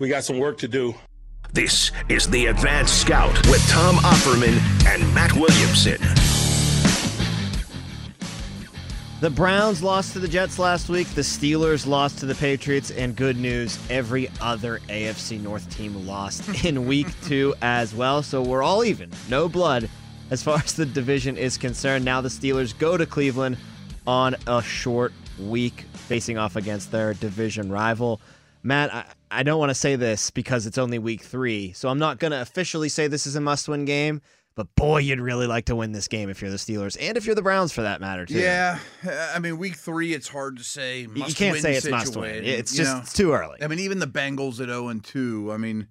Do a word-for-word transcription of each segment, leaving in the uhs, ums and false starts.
We got some work to do. This is the Advanced Scout with Tom Offerman and Matt Williamson. The Browns lost to the Jets last week. The Steelers lost to the Patriots. And good news, every other A F C North team lost in week two as well. So we're all even. No blood as far as the division is concerned. Now the Steelers go to Cleveland on a short week facing off against their division rival. Matt, I, I don't want to say this because it's only week three, so I'm not going to officially say this is a must-win game, but boy, you'd really like to win this game if you're the Steelers and if you're the Browns for that matter, too. Yeah, I mean, week three, it's hard to say must-win You can't say it's situation. must-win. It's You just know? it's too early. I mean, even the Bengals at oh and two, I mean,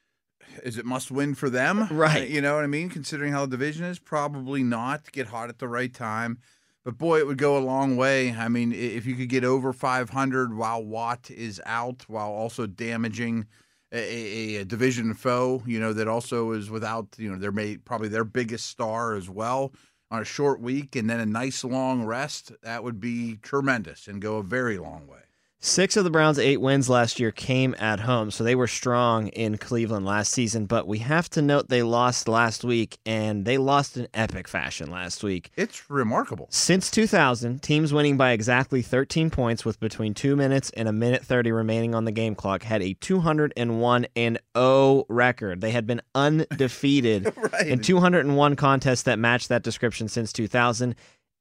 is it must-win for them? Right. You know what I mean? Considering how the division is, probably not. Get hot at the right time. But, boy, it would go a long way. I mean, if you could get over five hundred while Watt is out, while also damaging a, a, a division foe, you know, that also is without, you know, their may, probably their biggest star as well on a short week, and then a nice long rest, that would be tremendous and go a very long way. Six of the Browns' eight wins last year came at home, so they were strong in Cleveland last season. But we have to note they lost last week, and they lost in epic fashion last week. It's remarkable. Since two thousand, teams winning by exactly thirteen points with between two minutes and a minute thirty remaining on the game clock had a two hundred one and oh record. They had been undefeated Right. in two hundred one contests that matched that description since two thousand.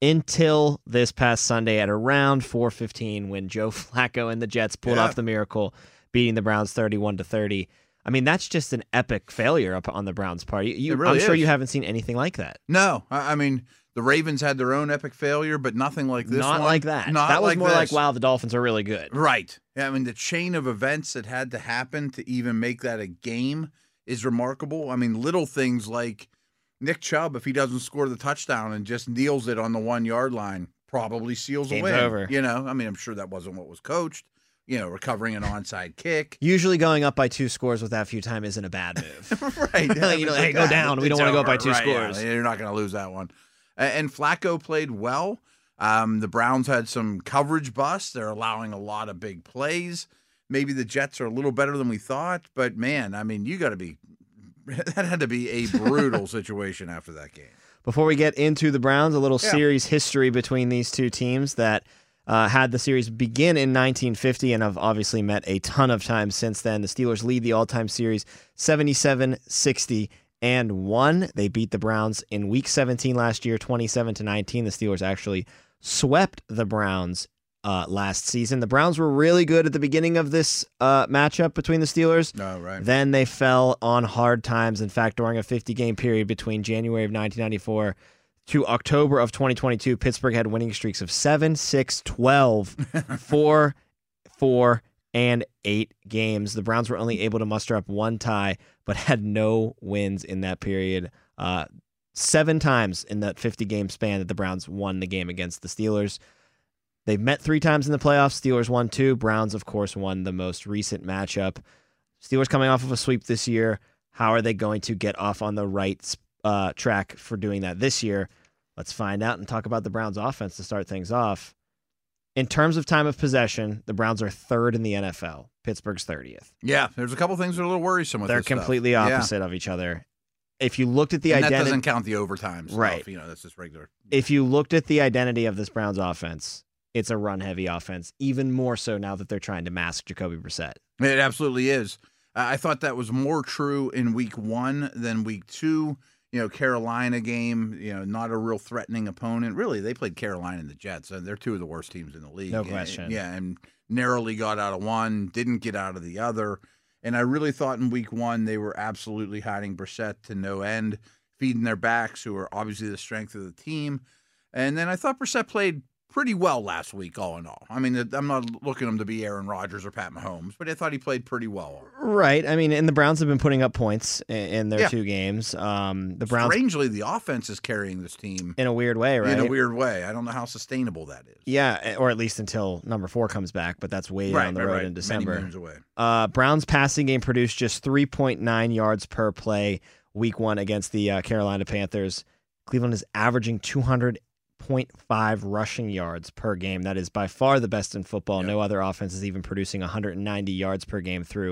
Until this past Sunday at around four fifteen when Joe Flacco and the Jets pulled Yeah. off the miracle, beating the Browns thirty-one to thirty. I mean, that's just an epic failure up on the Browns' part. You, you, It really I'm sure is. you haven't seen anything like that. No, I I mean, the Ravens had their own epic failure, but nothing like this Not one. like that. Not that was like more this. like, wow, the Dolphins are really good. Right. Yeah, I mean, the chain of events that had to happen to even make that a game is remarkable. I mean, little things like Nick Chubb, if he doesn't score the touchdown and just kneels it on the one-yard line, probably seals Game's a win. over. You know, I mean, I'm sure that wasn't what was coached. You know, recovering an onside kick. Usually going up by two scores with that few time isn't a bad move. Right. You know, hey, go down. We don't It's wanna go up by over. two Right, yeah. scores. You're not going to lose that one. A- And Flacco played well. Um, the Browns had some coverage busts. They're allowing a lot of big plays. Maybe the Jets are a little better than we thought, but man, I mean, you got to be that had to be a brutal situation after that game. Before we get into the Browns, a little Yeah. series history between these two teams that uh, had the series begin in nineteen fifty and have obviously met a ton of times since then. The Steelers lead the all-time series seventy-seven sixty and one. They beat the Browns in week seventeen last year, twenty-seven to nineteen. The Steelers actually swept the Browns uh, last season. The Browns were really good at the beginning of this uh, matchup between the Steelers. Oh, right. Then they fell on hard times. In fact, during a fifty-game period between January of nineteen ninety-four to October of twenty twenty-two, Pittsburgh had winning streaks of seven, six, twelve, four, four, and eight games. The Browns were only able to muster up one tie, but had no wins in that period. Uh, seven times in that fifty-game span that the Browns won the game against the Steelers. They've met three times in the playoffs. Steelers won two. Browns, of course, won the most recent matchup. Steelers coming off of a sweep this year. How are they going to get off on the right uh, track for doing that this year? Let's find out and talk about the Browns offense to start things off. In terms of time of possession, the Browns are third in the N F L. Pittsburgh's thirtieth. Yeah, there's a couple things that are a little worrisome with They're this stuff. completely Yeah. opposite of each other. If you looked at the And that identity, doesn't count the overtime stuff. Right. You know, that's just regular. if you looked at the identity of this Browns offense, it's a run-heavy offense, even more so now that they're trying to mask Jacoby Brissett. It absolutely is. Uh, I thought that was more true in week one than week two. You know, Carolina game, you know, not a real threatening opponent. Really, they played Carolina and the Jets, and they're two of the worst teams in the league. No And- question. yeah, and narrowly got out of one, didn't get out of the other. And I really thought in week one they were absolutely hiding Brissett to no end, feeding their backs, who are obviously the strength of the team. And then I thought Brissett played pretty well last week, all in all. I mean, I'm not looking at him to be Aaron Rodgers or Pat Mahomes, but I thought he played pretty well. Right. I mean, and the Browns have been putting up points in, in their Yeah. two games. Um, the Browns, Strangely, the offense is carrying this team in a weird way, right? in a weird way. I don't know how sustainable that is. Yeah, or at least until number four comes back, but that's way down the road in December. Many moons away. Uh, Browns passing game produced just three point nine yards per play week one against the uh, Carolina Panthers. Cleveland is averaging two hundred point five rushing yards per game. That is by far the best in football. Yep. No other offense is even producing one hundred ninety yards per game through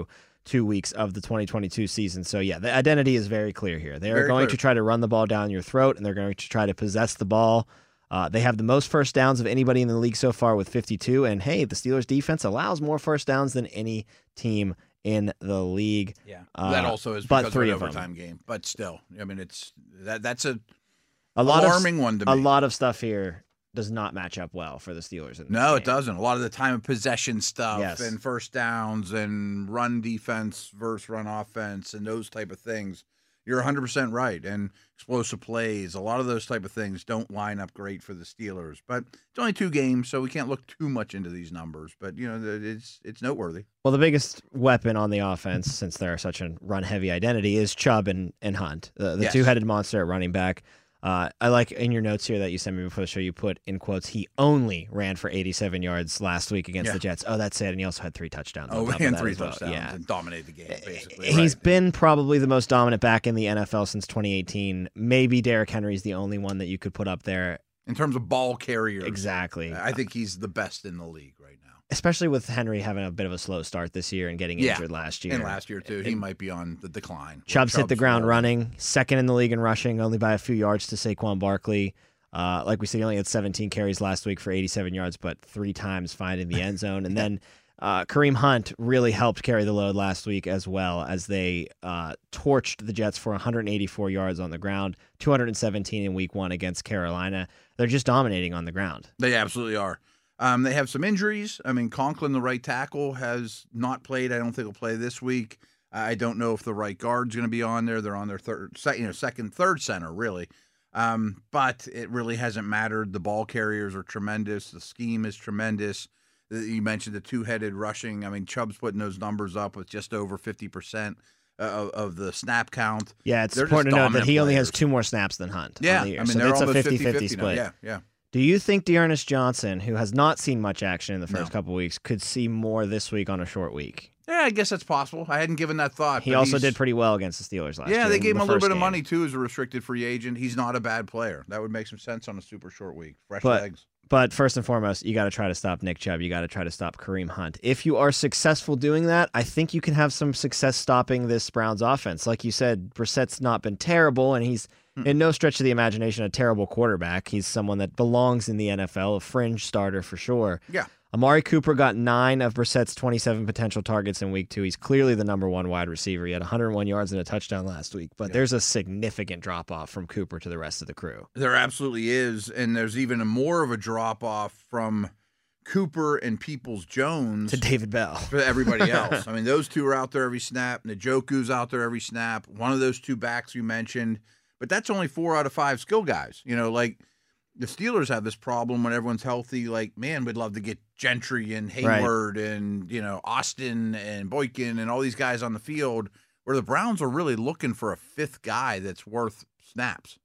two weeks of the twenty twenty-two season. So, yeah, the identity is very clear here. They are Very going clear. to try to run the ball down your throat, and they're going to try to possess the ball. Uh, they have the most first downs of anybody in the league so far with fifty-two. And, hey, the Steelers' defense allows more first downs than any team in the league. Yeah, Uh, that also is but because three of of an them. overtime game. But still, I mean, it's that that's a A lot alarming of, one to A me. lot of stuff here does not match up well for the Steelers. In this No, game. it doesn't. A lot of the time of possession stuff Yes. and first downs and run defense versus run offense and those type of things. You're one hundred percent right. And explosive plays, a lot of those type of things don't line up great for the Steelers. But it's only two games, so we can't look too much into these numbers. But, you know, it's it's noteworthy. Well, the biggest weapon on the offense, since they're such a run-heavy identity, is Chubb and, and Hunt, the, the Yes. two-headed monster at running back. Uh, I like in your notes here that you sent me before the show, you put in quotes, he only ran for eighty-seven yards last week against Yeah. the Jets. Oh, that's it. And he also had three touchdowns. on Oh, top of and that three as well. touchdowns Yeah. and dominated the game, basically. He's Right. been probably the most dominant back in the N F L since twenty eighteen. Maybe Derrick Henry's the only one that you could put up there. In terms of ball carriers. Exactly. I think he's the best in the league right now. Especially with Henry having a bit of a slow start this year and getting Yeah. injured last year. And last year, too, he might be on the decline. Chubb's hit the Chubb's ground rolling. running, second in the league in rushing, only by a few yards to Saquon Barkley. Uh, like we said, he only had seventeen carries last week for eighty-seven yards, but three times finding the end zone. And then uh, Kareem Hunt really helped carry the load last week as well, as they uh, torched the Jets for one hundred eighty-four yards on the ground, two hundred seventeen in week one against Carolina. They're just dominating on the ground. They absolutely are. Um, they have some injuries. I mean, Conklin, the right tackle, has not played. I don't think he'll play this week. I don't know if the right guard's going to be on there. They're on their third, second, you know, second, third center, really. Um, but it really hasn't mattered. The ball carriers are tremendous. The scheme is tremendous. You mentioned the two-headed rushing. I mean, Chubb's putting those numbers up with just over fifty percent of, of the snap count. Yeah, it's They're important just to note that dominant he only has players. two more snaps than Hunt. Yeah, on the year. I mean, so they're it's a almost fifty-fifty split. now. Yeah, yeah. Do you think Dearness Johnson, who has not seen much action in the first No. couple weeks, could see more this week on a short week? Yeah, I guess that's possible. I hadn't given that thought. He but also he's- did pretty well against the Steelers last year. Yeah, they in gave him the a little first bit of game. money, too, as a restricted free agent. He's not a bad player. That would make some sense on a super short week. Fresh But- legs. But first and foremost, you got to try to stop Nick Chubb. You got to try to stop Kareem Hunt. If you are successful doing that, I think you can have some success stopping this Browns offense. Like you said, Brissett's not been terrible, and he's in no stretch of the imagination a terrible quarterback. He's someone that belongs in the N F L, a fringe starter for sure. Yeah. Amari Cooper got nine of Brissett's twenty-seven potential targets in week two. He's clearly the number one wide receiver. He had one hundred one yards and a touchdown last week, but Yeah. there's a significant drop off from Cooper to the rest of the crew. There absolutely is, and there's even a more of a drop-off from Cooper and Peoples-Jones To David Bell. for everybody else. I mean, those two are out there every snap. Njoku's out there every snap. One of those two backs you mentioned. But that's only four out of five skill guys. You know, like the Steelers have this problem when everyone's healthy. Like, man, we'd love to get Gentry and Hayward and, you know, Austin and Boykin and all these guys on the field, where the Browns are really looking for a fifth guy that's worth snaps.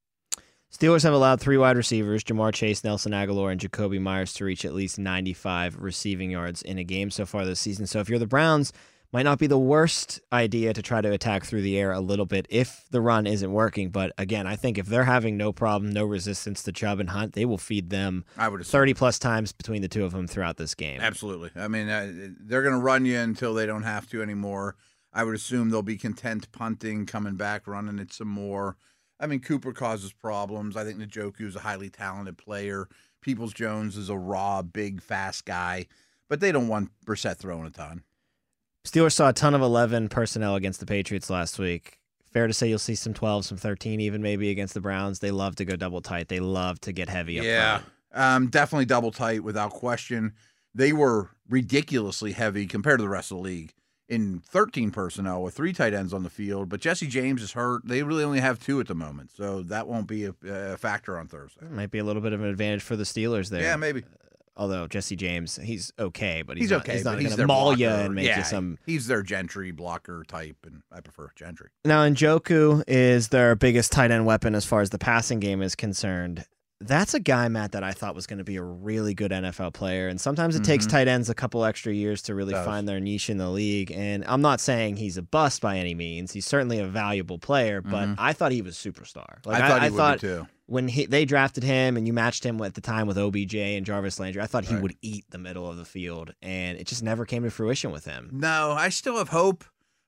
Steelers have allowed three wide receivers, Jamar Chase, Nelson Aguilar, and Jacoby Myers, to reach at least ninety-five receiving yards in a game so far this season. So if you're the Browns, might not be the worst idea to try to attack through the air a little bit if the run isn't working. But again, I think if they're having no problem, no resistance to Chubb and Hunt, they will feed them I would assume. thirty plus times between the two of them throughout this game. Absolutely. I mean, uh, they're going to run you until they don't have to anymore. I would assume they'll be content punting, coming back, running it some more. I mean, Cooper causes problems. I think Njoku is a highly talented player. Peoples-Jones is a raw, big, fast guy. But they don't want Brissett throwing a ton. Steelers saw a ton of eleven personnel against the Patriots last week. Fair to say you'll see some twelve, some thirteen even maybe against the Browns. They love to go double tight. They love to get heavy up Yeah, front. um, definitely double tight without question. They were ridiculously heavy compared to the rest of the league in thirteen personnel with three tight ends on the field. But Jesse James is hurt. They really only have two at the moment, so that won't be a, a factor on Thursday. Might be a little bit of an advantage for the Steelers there. Yeah, maybe. Although Jesse James, he's okay, but he's, He's, not, okay. he's not but he's going to their maul you blocker. and make yeah, you some. He's their Gentry blocker type, and I prefer Gentry. Now, Njoku is their biggest tight end weapon as far as the passing game is concerned. That's a guy, Matt, that I thought was going to be a really good N F L player. And sometimes it takes Mhm. tight ends a couple extra years to really Does. find their niche in the league. And I'm not saying he's a bust by any means. He's certainly a valuable player, but Mhm. I thought he was superstar. Like I thought he I would thought be too. when he, they drafted him and you matched him at the time with O B J and Jarvis Landry, I thought he Right. would eat the middle of the field. And it just never came to fruition with him. No, I still have hope.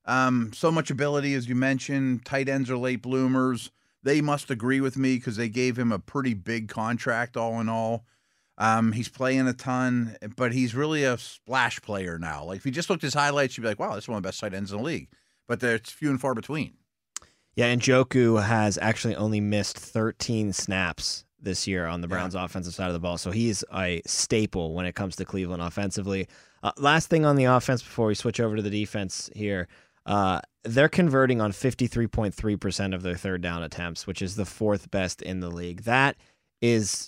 Um, so much ability, as you mentioned. Tight ends are late bloomers. They must agree with me because they gave him a pretty big contract all in all. Um, he's playing a ton, but he's really a splash player now. Like if you just looked at his highlights, you'd be like, wow, that's one of the best tight ends in the league. But it's few and far between. Yeah, and Njoku has actually only missed thirteen snaps this year on the Browns' yeah. offensive side of the ball. So he's a staple when it comes to Cleveland offensively. Uh, last thing on the offense before we switch over to the defense here. Uh, they're converting on fifty-three point three percent of their third down attempts, which is the fourth best in the league. That is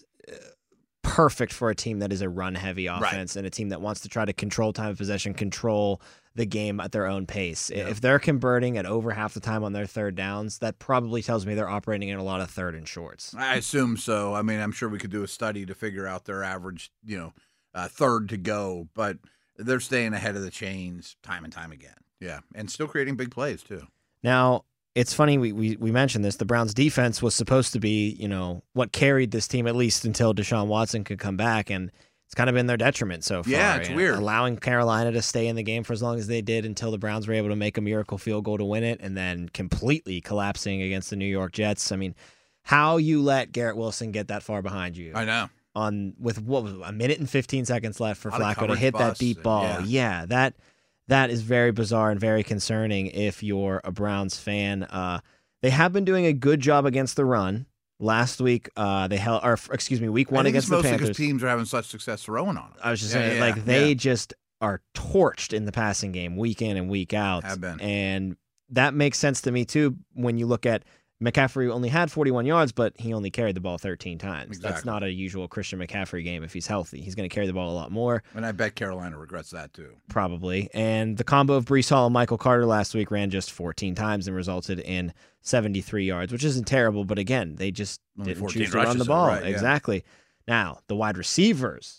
perfect for a team that is a run-heavy offense right. and a team that wants to try to control time of possession, control the game at their own pace. Yeah. If they're converting at over half the time on their third downs, that probably tells me they're operating in a lot of third and shorts. I assume so. I mean, I'm sure we could do a study to figure out their average, you know, uh, third to go, but they're staying ahead of the chains time and time again. Yeah, and still creating big plays, too. Now, it's funny, we, we we mentioned this. The Browns' defense was supposed to be, you know, what carried this team, at least until Deshaun Watson could come back, and it's kind of been their detriment so far. Yeah, it's weird. Allowing Carolina to stay in the game for as long as they did until the Browns were able to make a miracle field goal to win it, and then completely collapsing against the New York Jets. I mean, how you let Garrett Wilson get that far behind you? I know. On with what was it, a minute and fifteen seconds left for Flacco to hit that deep ball. Yeah, yeah that that is very bizarre and very concerning if you're a Browns fan. Uh, they have been doing a good job against the run. Last week, uh, they held, or excuse me, week one I think against it's the Panthers. Because teams are having such success throwing on them. I was just yeah, saying, yeah, like they yeah. just are torched in the passing game week in and week out. Have been. And that makes sense to me too when you look at McCaffrey only had forty-one yards, but he only carried the ball thirteen times. Exactly. That's not a usual Christian McCaffrey game if he's healthy. He's going to carry the ball a lot more. And I bet Carolina regrets that too. Probably. And the combo of Breece Hall and Michael Carter last week ran just fourteen times and resulted in seventy-three yards, which isn't terrible, but again, they just only didn't choose to run the rushes, ball. right, yeah. Exactly. Now, the wide receivers.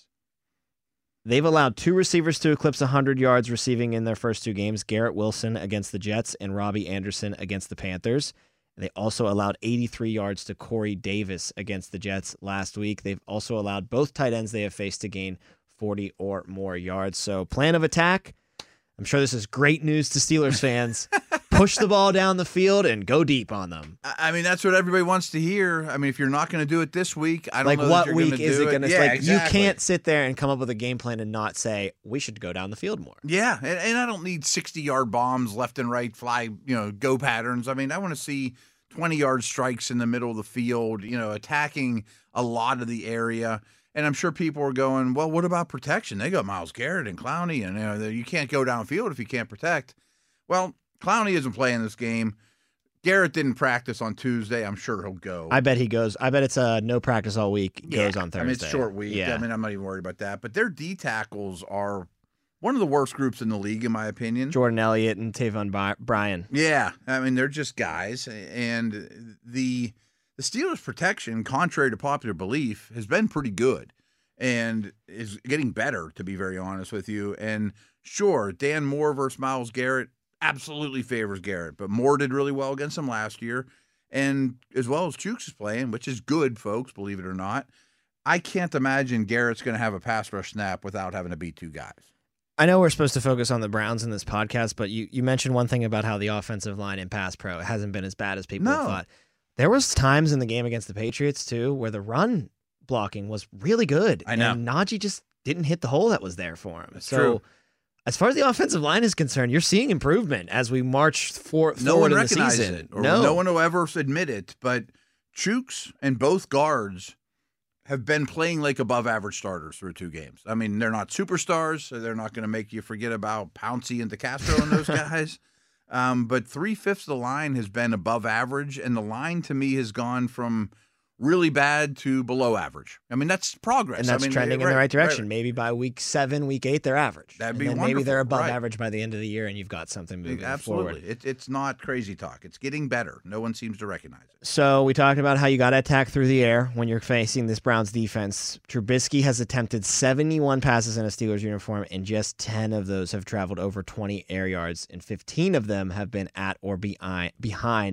They've allowed two receivers to eclipse one hundred yards receiving in their first two games, Garrett Wilson against the Jets and Robbie Anderson against the Panthers. They also allowed eighty-three yards to Corey Davis against the Jets last week. They've also allowed both tight ends they have faced to gain forty or more yards. So plan of attack, I'm sure this is great news to Steelers fans. Push the ball down the field and go deep on them. I mean, that's what everybody wants to hear. I mean, if you're not going to do it this week, I don't like know what that you're week gonna is do it going to yeah, like exactly. You can't sit there and come up with a game plan and not say we should go down the field more. Yeah, and, and I don't need sixty-yard bombs left and right, fly, you know, go patterns. I mean, I want to see twenty-yard strikes in the middle of the field, you know, attacking a lot of the area. And I'm sure people are going, well, what about protection? They got Myles Garrett and Clowney, and you know, you can't go downfield if you can't protect. Well, Clowney isn't playing this game. Garrett didn't practice on Tuesday. I'm sure he'll go. I bet he goes. I bet it's a no practice all week. Yeah, goes on Thursday. I mean, it's a short week. Yeah. I mean, I'm not even worried about that. But their D tackles are one of the worst groups in the league, in my opinion. Jordan Elliott and Tavon By- Bryan. Yeah, I mean, they're just guys. And the the Steelers' protection, contrary to popular belief, has been pretty good and is getting better, to be very honest with you. And sure, Dan Moore versus Myles Garrett absolutely favors Garrett, but Moore did really well against him last year. And as well as Chooks is playing, which is good, folks, believe it or not. I can't imagine Garrett's going to have a pass rush snap without having to beat two guys. I know we're supposed to focus on the Browns in this podcast, but you, you mentioned one thing about how the offensive line in pass pro hasn't been as bad as people No. thought. There was times in the game against the Patriots, too, where the run blocking was really good. I know. And Najee just didn't hit the hole that was there for him. That's so true. as far as the offensive line is concerned, you're seeing improvement as we march for, No forward one in the recognizes season. it, or no. no one will ever admit it, but Chooks and both guards have been playing like above-average starters through two games. I mean, they're not superstars, so they're not going to make you forget about Pouncey and DeCastro and those guys. Um, but three-fifths of the line has been above average, and the line, to me, has gone from really bad to below average. I mean, that's progress. And that's I mean, trending right, in the right direction. right. Maybe by week seven, week eight, they're average. That'd and be then wonderful. Maybe they're above Right. average by the end of the year, and you've got something moving Absolutely. forward. It, it's not crazy talk. It's getting better. No one seems to recognize it. So we talked about how you got to attack through the air when you're facing this Browns defense. Trubisky has attempted seventy-one passes in a Steelers uniform, and just ten of those have traveled over twenty air yards, and fifteen of them have been at or behind behind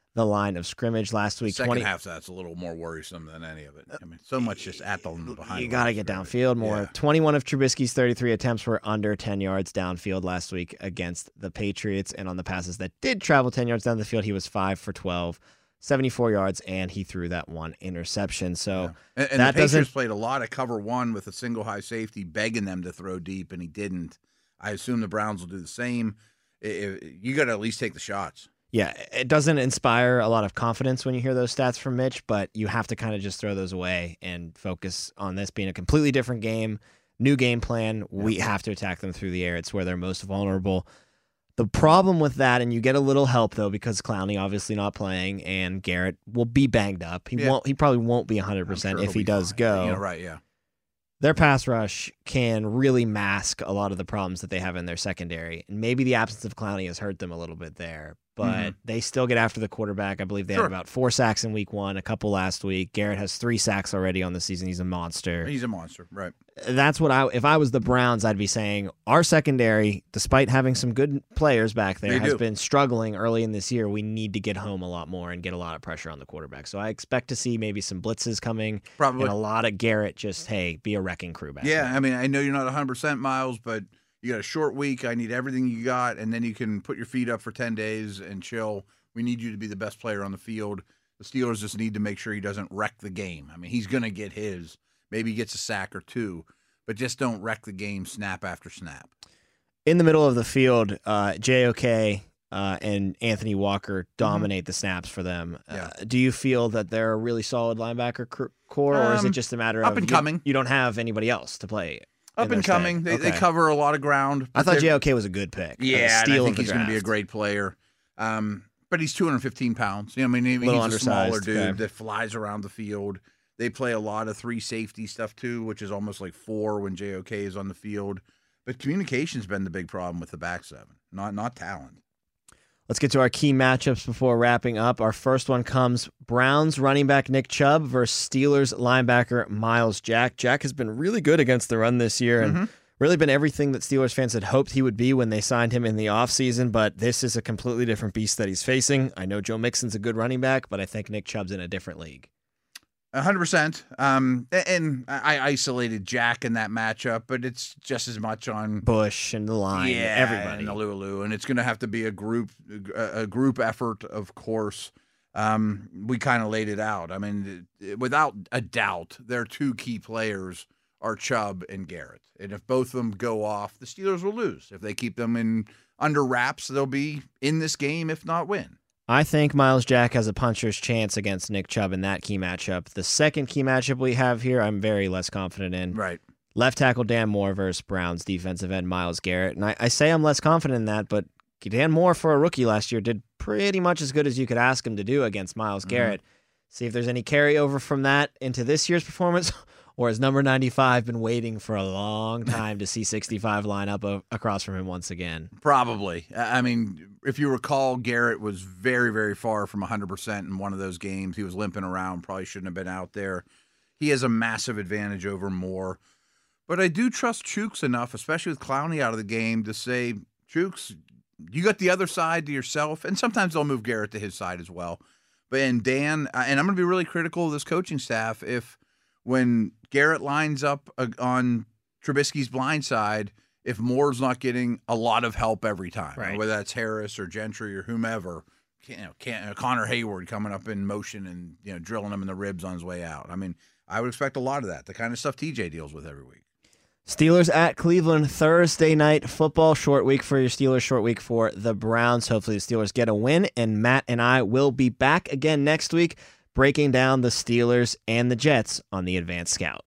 the line of scrimmage last week. Second twenty half, that's a little more worrisome than any of it. I mean, so much just at the behind. You got to get downfield more. Yeah. twenty-one of Trubisky's thirty-three attempts were under ten yards downfield last week against the Patriots. And on the passes that did travel ten yards down the field, he was five for twelve, seventy-four yards, and he threw that one interception. So yeah. and, and that the Patriots doesn't played a lot of cover one with a single high safety, begging them to throw deep, and he didn't. I assume the Browns will do the same. It, it, you got to at least take the shots. Yeah, it doesn't inspire a lot of confidence when you hear those stats from Mitch, but you have to kind of just throw those away and focus on this being a completely different game, new game plan. We have to attack them through the air. It's where they're most vulnerable. The problem with that, and you get a little help though, because Clowney obviously not playing, and Garrett will be banged up. He Yeah. won't. He probably won't be one hundred percent sure if he'll he be does fine. go. Yeah, right, yeah. Their pass rush can really mask a lot of the problems that they have in their secondary. And maybe the absence of Clowney has hurt them a little bit there. But Mhm. they still get after the quarterback. I believe they Sure. had about four sacks in week one, a couple last week. Garrett has three sacks already on the season. He's a monster. He's a monster, right? That's what I, if I was the Browns, I'd be saying our secondary, despite having some good players back there, They has do. been struggling early in this year. We need to get home a lot more and get a lot of pressure on the quarterback. So I expect to see maybe some blitzes coming Probably. and a lot of Garrett just, hey, be a wrecking crew back Yeah, there. I mean, I know you're not one hundred percent, Miles, but you got a short week. I need everything you got, and then you can put your feet up for ten days and chill. We need you to be the best player on the field. The Steelers just need to make sure he doesn't wreck the game. I mean, he's going to get his. Maybe he gets a sack or two, but just don't wreck the game snap after snap. In the middle of the field, uh, J O K uh, and Anthony Walker dominate the snaps for them. Yeah. Uh, do you feel that they're a really solid linebacker cr- core, or is it Um, just a matter up of and you, coming. you don't have anybody else to play? Up in and their coming. stead? They, they Okay. cover a lot of ground. I but thought they're- J O K was a good pick. Yeah, a and steal I of think the he's going to be a draft. great player. Um, but he's two hundred fifteen pounds. You know, I mean, Little he's a smaller undersized, dude okay. that flies around the field. They play a lot of three safety stuff too, which is almost like four when J O K is on the field. But communication's been the big problem with the back seven, not not talent. Let's get to our key matchups before wrapping up. Our first one comes Browns running back Nick Chubb versus Steelers linebacker Miles Jack. Jack has been really good against the run this year and Mm-hmm. really been everything that Steelers fans had hoped he would be when they signed him in the offseason, but this is a completely different beast that he's facing. I know Joe Mixon's a good running back, but I think Nick Chubb's in a different league. A hundred percent. Um, and I isolated Jack in that matchup, but it's just as much on Bush and the line, yeah, everybody. and the Lulu, and it's going to have to be a group a group effort, of course. Um, we kind of laid it out. I mean, without a doubt, their two key players are Chubb and Garrett, and if both of them go off, the Steelers will lose. If they keep them in under wraps, they'll be in this game, if not win. I think Miles Jack has a puncher's chance against Nick Chubb in that key matchup. The second key matchup we have here, I'm very less confident in. Right. Left tackle Dan Moore versus Browns defensive end Myles Garrett. And I, I say I'm less confident in that, but Dan Moore for a rookie last year did pretty much as good as you could ask him to do against Myles Mhm. Garrett. See if there's any carryover from that into this year's performance, or has number ninety-five been waiting for a long time to see sixty-five line up a- across from him once again? Probably. I I mean, if you recall, Garrett was very, very far from one hundred percent in one of those games. He was limping around, probably shouldn't have been out there. He has a massive advantage over Moore. But I do trust Chooks enough, especially with Clowney out of the game, to say, Chooks, you got the other side to yourself. And sometimes they'll move Garrett to his side as well. But and Dan, and I'm going to be really critical of this coaching staff if when Garrett lines up uh, on Trubisky's blind side, if Moore's not getting a lot of help every time, Right. whether that's Harris or Gentry or whomever, you know, can't, uh, Connor Hayward coming up in motion and you know drilling him in the ribs on his way out. I mean, I would expect a lot of that, the kind of stuff T J deals with every week. Steelers at Cleveland Thursday night football. Short week for your Steelers, short week for the Browns. Hopefully the Steelers get a win, and Matt and I will be back again next week breaking down the Steelers and the Jets on the Advanced Scout.